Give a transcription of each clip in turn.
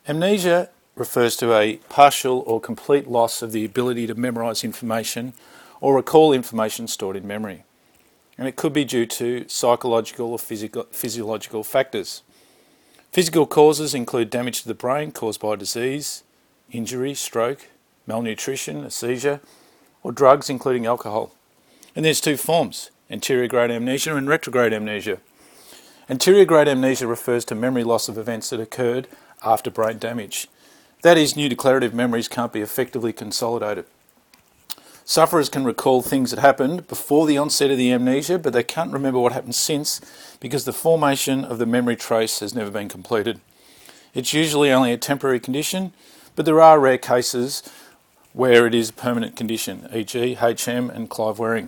Amnesia refers to a partial or complete loss of the ability to memorise information or recall information stored in memory. And it could be due to psychological or physiological factors. Physical causes include damage to the brain caused by disease, injury, stroke, malnutrition, a seizure, or drugs including alcohol. And there's two forms, anterior grade amnesia and retrograde amnesia. Anterior grade amnesia refers to memory loss of events that occurred after brain damage. That is, new declarative memories can't be effectively consolidated. Sufferers can recall things that happened before the onset of the amnesia, but they can't remember what happened since because the formation of the memory trace has never been completed. It's usually only a temporary condition, but there are rare cases where it is a permanent condition, e.g. HM and Clive Wearing.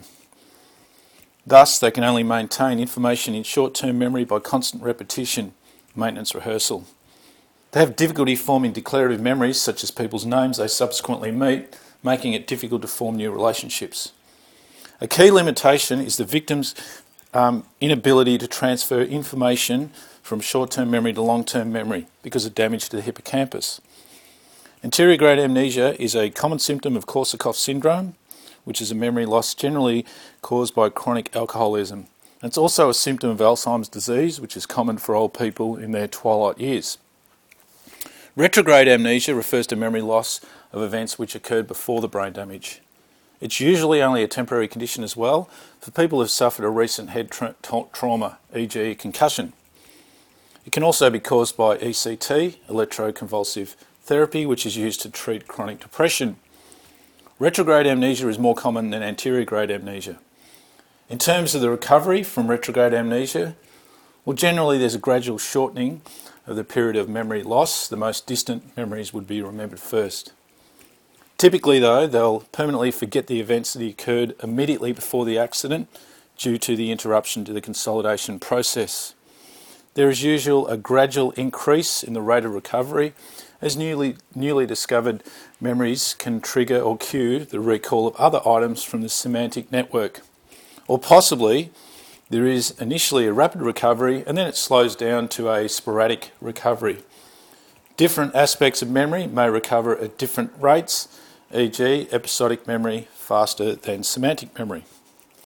Thus, they can only maintain information in short-term memory by constant repetition, maintenance rehearsal. They have difficulty forming declarative memories, such as people's names they subsequently meet, making it difficult to form new relationships. A key limitation is the victim's inability to transfer information from short-term memory to long-term memory because of damage to the hippocampus. Anterior grade amnesia is a common symptom of Korsakoff syndrome, which is a memory loss generally caused by chronic alcoholism. And it's also a symptom of Alzheimer's disease, which is common for old people in their twilight years. Retrograde amnesia refers to memory loss of events which occurred before the brain damage. It's usually only a temporary condition as well for people who have suffered a recent head trauma, e.g. concussion. It can also be caused by ECT, electroconvulsive therapy, which is used to treat chronic depression. Retrograde amnesia is more common than anterior grade amnesia. In terms of the recovery from retrograde amnesia, well, generally there's a gradual shortening of the period of memory loss. The most distant memories would be remembered first. Typically, though, they'll permanently forget the events that occurred immediately before the accident due to the interruption to the consolidation process. There is usually a gradual increase in the rate of recovery as newly discovered memories can trigger or cue the recall of other items from the semantic network. Or possibly, there is initially a rapid recovery and then it slows down to a sporadic recovery. Different aspects of memory may recover at different rates, e.g. episodic memory faster than semantic memory.